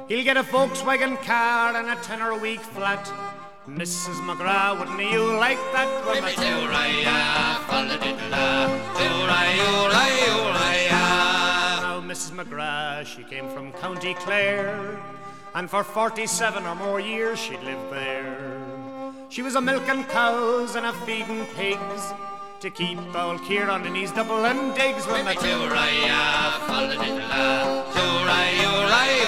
He'll get a Volkswagen car and a tenner a week flat. Mrs. McGrath, wouldn't you like that? Well, now, Mrs. McGrath, she came from County Clare, and for 47 or more years she'd lived there. She was a milking cows and a feeding pigs to keep old Kieran and his double and digs. Well,